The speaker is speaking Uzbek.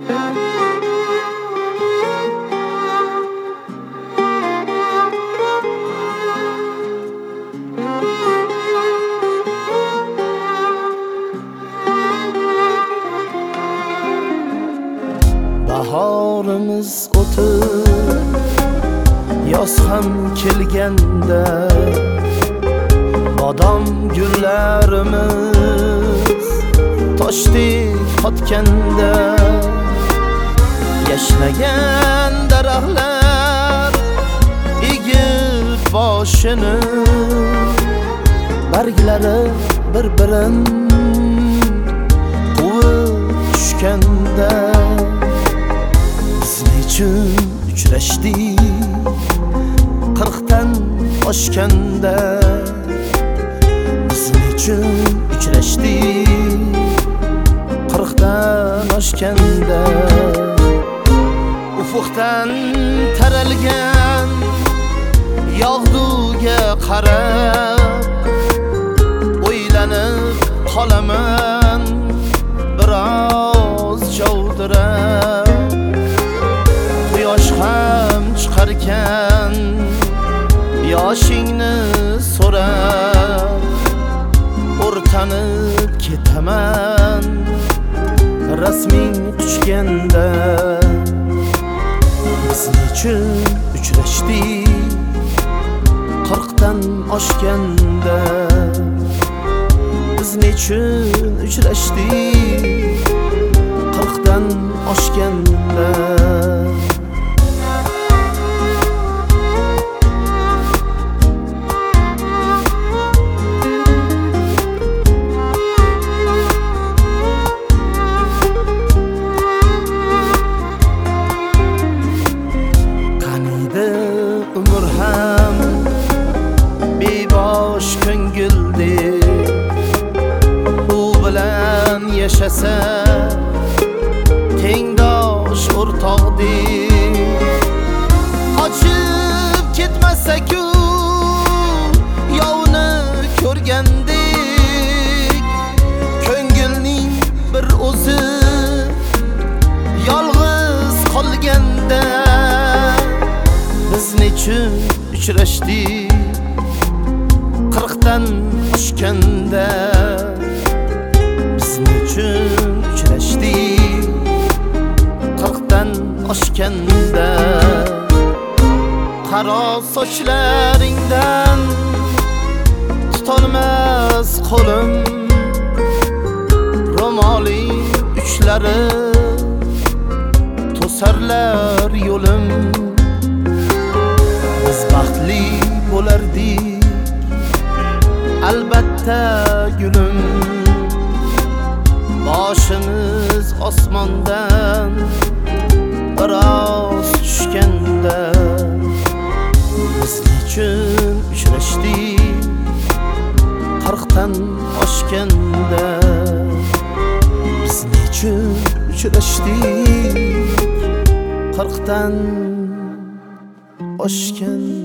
Bahorimiz o'tib yoz ham kelganda bodom gullarimiz toshdek qotganda yashnagan daraxtlar egib boshini barglari bir-birin quvib tushganda nechun uchrashdik 40dan oshganda biz nechun uchrashdik 40dan oshganda ufukdan taralgan yog'duga qarab o'ylanib qolaman biroz jovdirab Quyosh ham chiqarkan yoshingni so'rab o'rtanib ketaman rasming quchganda biz nechun uchrashdik 40dan oshganda biz nechun uchrashdik 40dan oshganda umr ham bebosh ko'ngildek u bilan yashasa tengdosh o'rtoqdek qochib ketmasa-ku yovni ko'rgandek ko'ngilning bir o'zi yolg'iz qolganda biz nechun uchrashdik 40dan oshganda biz nechun uchrashdik 40dan oshganda qaro sochlaringdan tutolmas qo'lim ro'moling uchlari to'sarlar yo'lim biz baxtli bo'lardik albatta gulim boshimiz osmondan biroz tushganda biz nechun uchrashdik 40dan oshganda biz nechun uchrashdik 40dan oshganda